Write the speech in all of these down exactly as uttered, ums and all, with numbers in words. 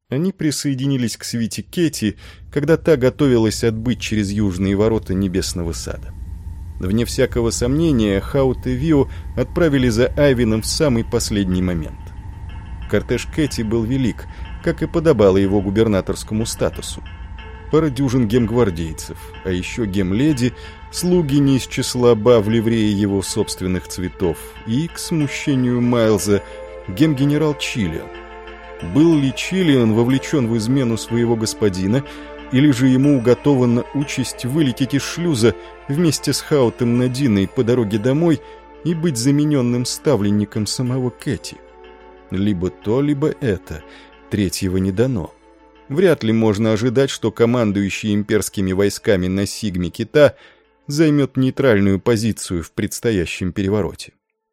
Они присоединились к свите Кэти, когда та готовилась отбыть через южные ворота Небесного Сада. Вне всякого сомнения, Хаут и Вио отправили за Айвином в самый последний момент. Кортеж Кэти был велик, как и подобало его губернаторскому статусу. Пара дюжин гемгвардейцев, а еще гемледи, слуги не из числа ба в ливрее его собственных цветов и, к смущению Майлза, гемгенерал Чиллиан. Был ли Чиллиан вовлечен в измену своего господина, или же ему уготована участь вылететь из шлюза вместе с Хаутом Надиной по дороге домой и быть замененным ставленником самого Кэти? Либо то, либо это, третьего не дано. Вряд ли можно ожидать, что командующий имперскими войсками на Сигме Кита займет нейтральную позицию в предстоящем перевороте.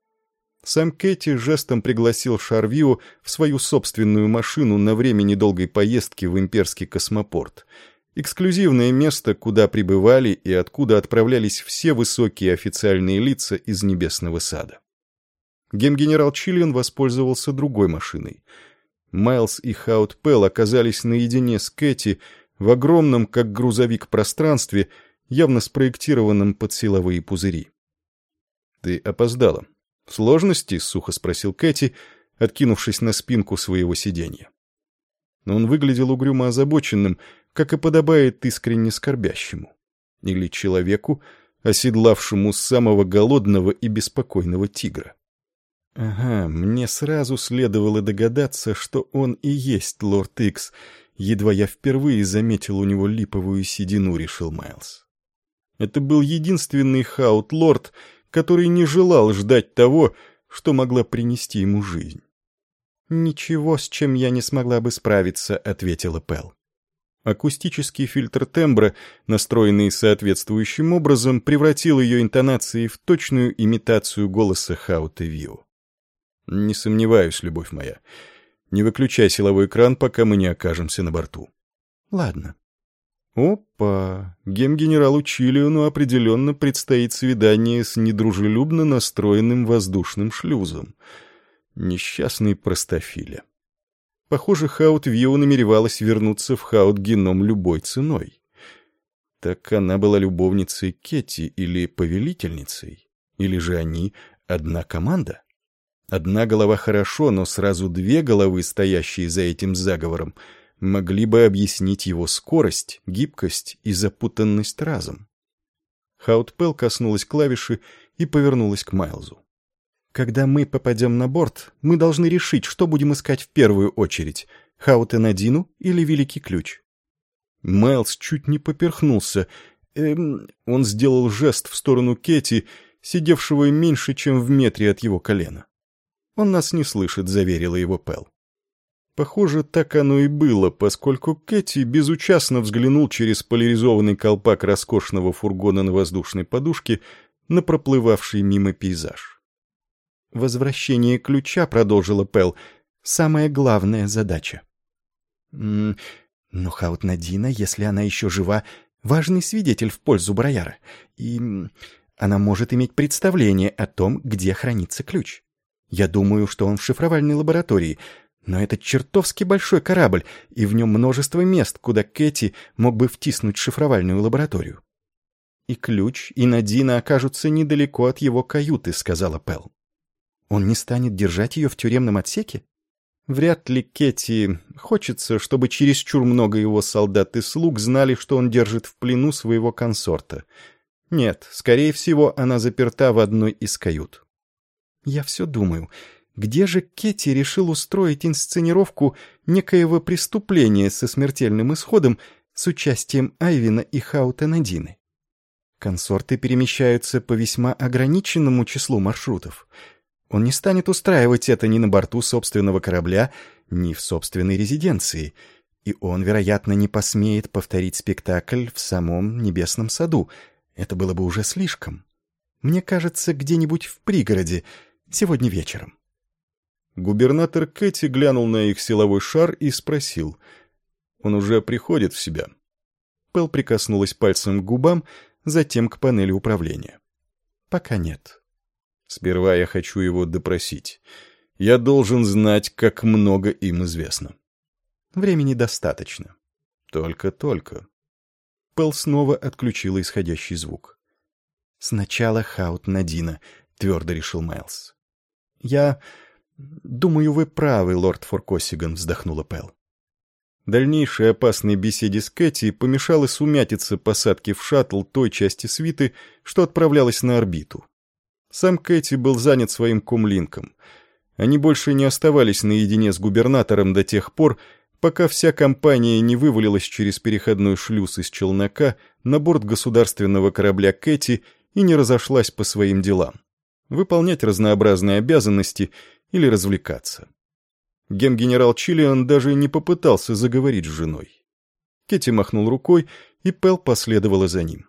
Сам Кэти жестом пригласил Шарвио в свою собственную машину на время недолгой поездки в имперский космопорт, эксклюзивное место, куда прибывали и откуда отправлялись все высокие официальные лица из Небесного Сада. Гемгенерал Чиллиан воспользовался другой машиной. Майлз и Хаут Пел оказались наедине с Кэти в огромном, как грузовик, пространстве, явно спроектированном под силовые пузыри. «Ты опоздала. Сложности?» — сухо спросил Кэти, откинувшись на спинку своего сиденья. Но он выглядел угрюмо озабоченным, как и подобает искренне скорбящему. Или человеку, оседлавшему самого голодного и беспокойного тигра. Ага, мне сразу следовало догадаться, что он и есть лорд Икс, едва я впервые заметил у него липовую седину, решил Майлз. Это был единственный Хаут-лорд, который не желал ждать того, что могла принести ему жизнь. «Ничего, с чем я не смогла бы справиться», — ответила Пел. Акустический фильтр тембра, настроенный соответствующим образом, превратил ее интонации в точную имитацию голоса Хаута Вио. «Не сомневаюсь, любовь моя. Не выключай силовой экран, пока мы не окажемся на борту». «Ладно». Опа! Гемгенералу Чиллиану определенно предстоит свидание с недружелюбно настроенным воздушным шлюзом. Несчастный простофиля. Похоже, Хаут Вио намеревалась вернуться в Хаут-геном любой ценой. Так она была любовницей Кетти или повелительницей? Или же они одна команда? Одна голова хорошо, но сразу две головы, стоящие за этим заговором, могли бы объяснить его скорость, гибкость и запутанность разом. Хаут-Пел коснулась клавиши и повернулась к Майлзу. «Когда мы попадем на борт, мы должны решить, что будем искать в первую очередь — Хаута-Надину или Великий Ключ». Майлз чуть не поперхнулся. Эм, он сделал жест в сторону Кетти, сидевшего меньше, чем в метре от его колена. «Он нас не слышит», — заверила его Пел. Похоже, так оно и было, поскольку Кетти безучастно взглянул через поляризованный колпак роскошного фургона на воздушной подушке на проплывавший мимо пейзаж. «Возвращение ключа», — продолжила Пел, — «самая главная задача». «М-м, но Хаут-Надина, если она еще жива, важный свидетель в пользу Брояра, и она может иметь представление о том, где хранится ключ. Я думаю, что он в шифровальной лаборатории, но это чертовски большой корабль, и в нем множество мест, куда Кэти мог бы втиснуть шифровальную лабораторию». «И ключ, и Надина окажутся недалеко от его каюты», — сказала Пел. «Он не станет держать ее в тюремном отсеке? Вряд ли Кэти хочется, чтобы чересчур много его солдат и слуг знали, что он держит в плену своего консорта. Нет, скорее всего, она заперта в одной из кают». «Я все думаю, где же Кэти решил устроить инсценировку некоего преступления со смертельным исходом с участием Айвина и Хаута Надины? Консорты перемещаются по весьма ограниченному числу маршрутов. Он не станет устраивать это ни на борту собственного корабля, ни в собственной резиденции, и он, вероятно, не посмеет повторить спектакль в самом Небесном Саду. Это было бы уже слишком. Мне кажется, где-нибудь в пригороде, сегодня вечером». Губернатор Кэти глянул на их силовой шар и спросил: «Он уже приходит в себя?» Пел прикоснулась пальцем к губам, затем к панели управления. «Пока нет». «Сперва я хочу его допросить. Я должен знать, как много им известно». Времени достаточно. Только-только. Пэл снова отключила исходящий звук. «Сначала Хаут Надина», — твердо решил Майлз. «Я... думаю, вы правы, лорд Форкосиган», — вздохнула Пэл. Дальнейшей опасной беседе с Кэти помешала сумятица посадки в шаттл той части свиты, что отправлялась на орбиту. Сам Кэти был занят своим комлинком. Они больше не оставались наедине с губернатором до тех пор, пока вся компания не вывалилась через переходной шлюз из челнока на борт государственного корабля Кэти и не разошлась по своим делам. Выполнять разнообразные обязанности или развлекаться. Гем-генерал Чиллиан даже не попытался заговорить с женой. Кэти махнул рукой, и Пэл последовала за ним.